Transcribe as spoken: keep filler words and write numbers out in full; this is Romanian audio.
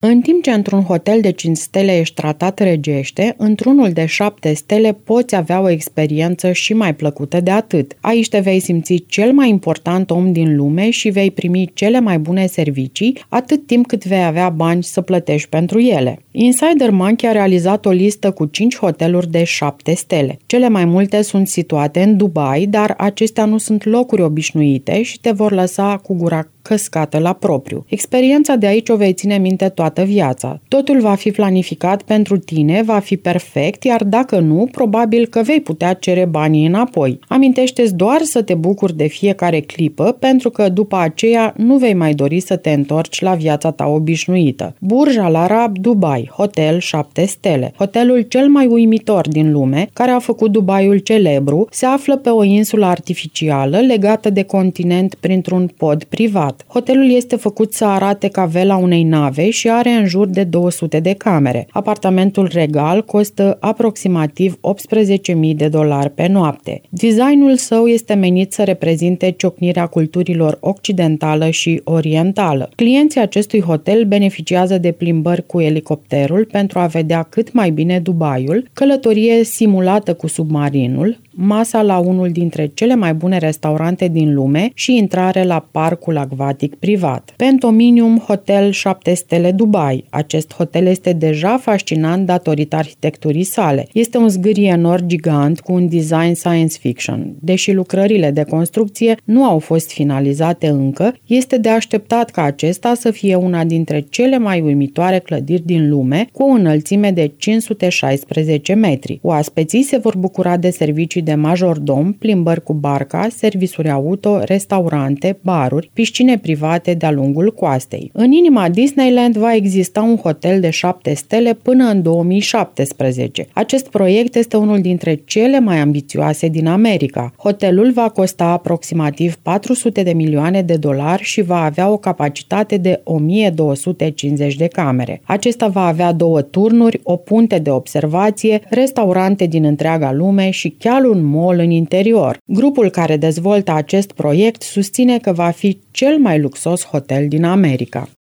În timp ce într-un hotel de cinci stele ești tratat regește, într-unul de șapte stele poți avea o experiență și mai plăcută de atât. Aici te vei simți cel mai important om din lume și vei primi cele mai bune servicii, atât timp cât vei avea bani să plătești pentru ele. Insider Monkey a realizat o listă cu cinci hoteluri de șapte stele. Cele mai multe sunt situate în Dubai, dar acestea nu sunt locuri obișnuite și te vor lăsa cu gura căscată la propriu. Experiența de aici o vei ține minte toată viața. Totul va fi planificat pentru tine, va fi perfect, iar dacă nu, probabil că vei putea cere banii înapoi. Amintește-ți doar să te bucuri de fiecare clipă, pentru că după aceea nu vei mai dori să te întorci la viața ta obișnuită. Burj Al Arab, Dubai, hotel șapte stele. Hotelul cel mai uimitor din lume, care a făcut Dubaiul celebru, se află pe o insulă artificială legată de continent printr-un pod privat. Hotelul este făcut să arate ca vela unei nave și are în jur de două sute de camere. Apartamentul regal costă aproximativ optsprezece mii de dolari pe noapte. Designul său este menit să reprezinte ciocnirea culturilor occidentală și orientală. Clienții acestui hotel beneficiază de plimbări cu elicopterul pentru a vedea cât mai bine Dubaiul, călătorie simulată cu submarinul, masa la unul dintre cele mai bune restaurante din lume și intrare la parcul acvatic privat. Pentominium Hotel șapte stele Dubai. Acest hotel este deja fascinant datorită arhitecturii sale. Este un zgârie nor gigant cu un design science fiction. Deși lucrările de construcție nu au fost finalizate încă, este de așteptat ca acesta să fie una dintre cele mai uimitoare clădiri din lume, cu o înălțime de cinci sute șaisprezece metri. Oaspeții se vor bucura de servicii de majordom, plimbări cu barca, servisuri auto, restaurante, baruri, piscine private de-a lungul coastei. În inima Disneyland va exista un hotel de șapte stele până în două mii șaptesprezece. Acest proiect este unul dintre cele mai ambițioase din America. Hotelul va costa aproximativ patru sute de milioane de dolari și va avea o capacitate de o mie două sute cincizeci de camere. Acesta va avea două turnuri, o punte de observație, restaurante din întreaga lume și chiar un mall în interior. Grupul care dezvoltă acest proiect susține că va fi cel mai luxos hotel din America.